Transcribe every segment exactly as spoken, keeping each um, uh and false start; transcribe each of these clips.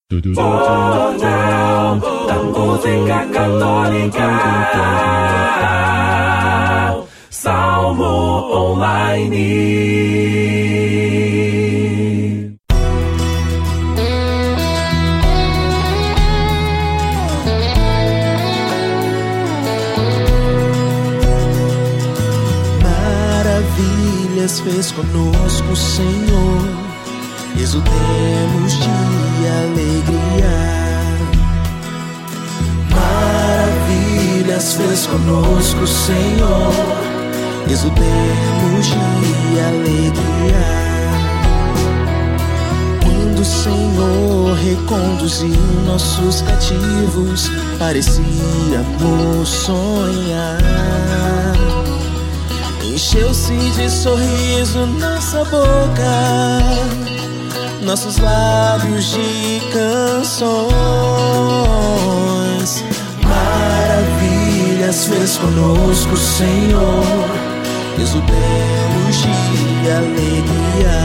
Jornal da Música Católica. Salmo Online. Maravilhas fez conosco o Senhor, exultemos de alegria. Maravilhas fez conosco o Senhor, exultemos de alegria. Quando o Senhor reconduziu nossos cativos, parecíamos sonhar. Encheu-se de sorriso nossa boca, nossos lábios de canções. Maravilhas fez conosco o Senhor, exultemos de alegria.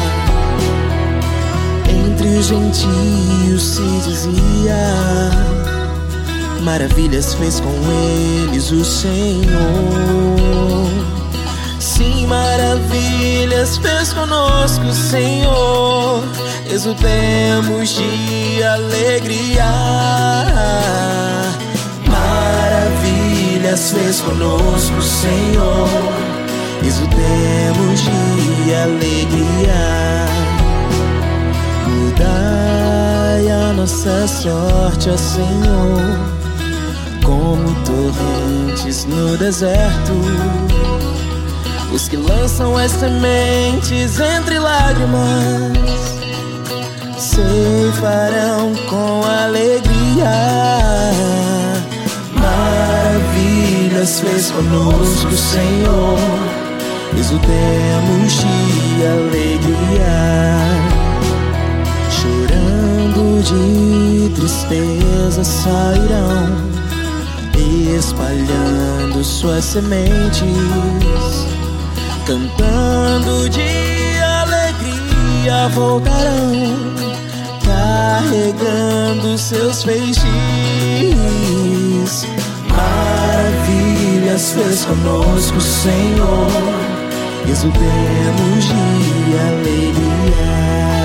Entre os gentios se dizia: maravilhas fez com eles o Senhor. Sim, maravilhas fez conosco o Senhor, exultemos de alegria. Maravilhas fez conosco o Senhor, exultemos de alegria. Mudai a nossa sorte, ó Senhor, como torrentes no deserto. Os que lançam as sementes entre lágrimas ceifarão com alegria. Maravilhas fez conosco o Senhor, exultemos de alegria. Chorando de tristeza sairão, espalhando suas sementes. Cantando de alegria voltarão, carregando seus feixes. Maravilhas fez conosco o Senhor, exultemos de alegria.